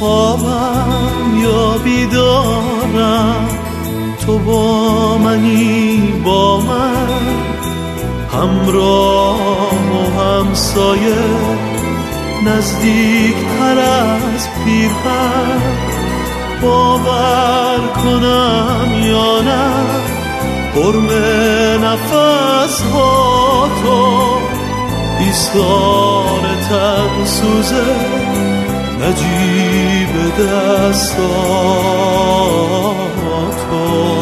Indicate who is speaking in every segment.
Speaker 1: خوابم یا بیدارم، تو با منی با من، همراه و همسایه، نزدیک تر از پیرهن. باور کنم یا نه، قرم نفس ها تو، ایثار تن سوزه، نجیب دستات تو.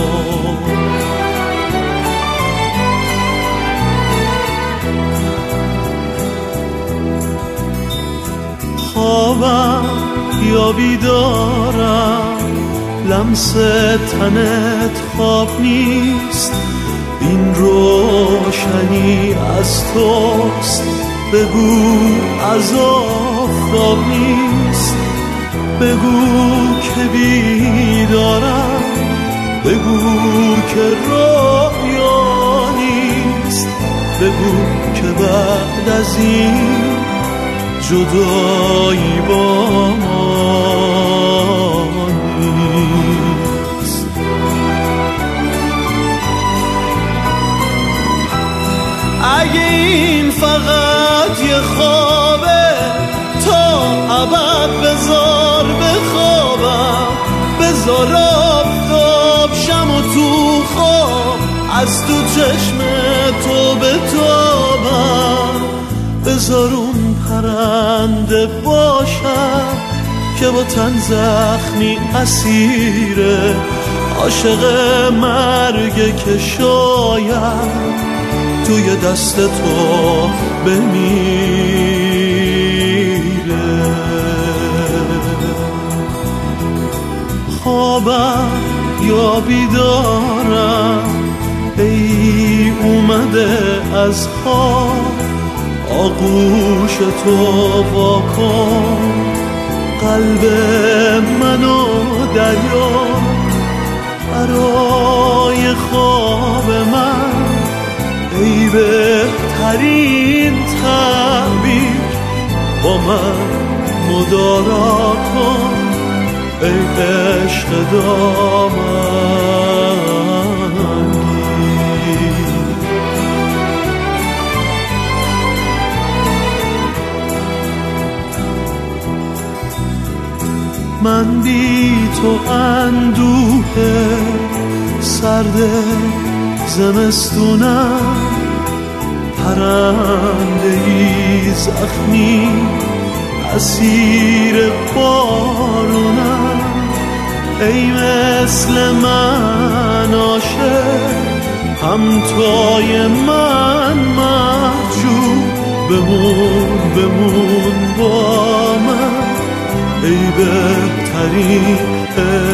Speaker 1: خوابم یا بیدارم، لمس تنت خواب نیست، این روشنی از توست، بگو از آفتاب نیست. بگو که بیدارم، بگو که رویا نیست، بگو که بعد از این جدایی با ما نیست. اگه این فقط یه خوابه، تا ابد بذار بخوابم، بذار آفتاب شم و تو خواب از تو چشم تو بتابم، بذار اون پرنده باشم که با تن زخمی اسیره، عاشق مرگه که شاید توی دست تو بمیره. خوابم یا بیدارم، ای اومده از خواب، آغوش تو واکن، قلب منو دریا، برای خواب من ای بهترین تعبیر، با من مدارا کن ای عشق دامنی. من بی تو اندوه سرد زمستونم، پرنده‌ای زخمی اسیر بارونم، ای مثل من عاشق همتای من محجوب، بمون با من ای بهترین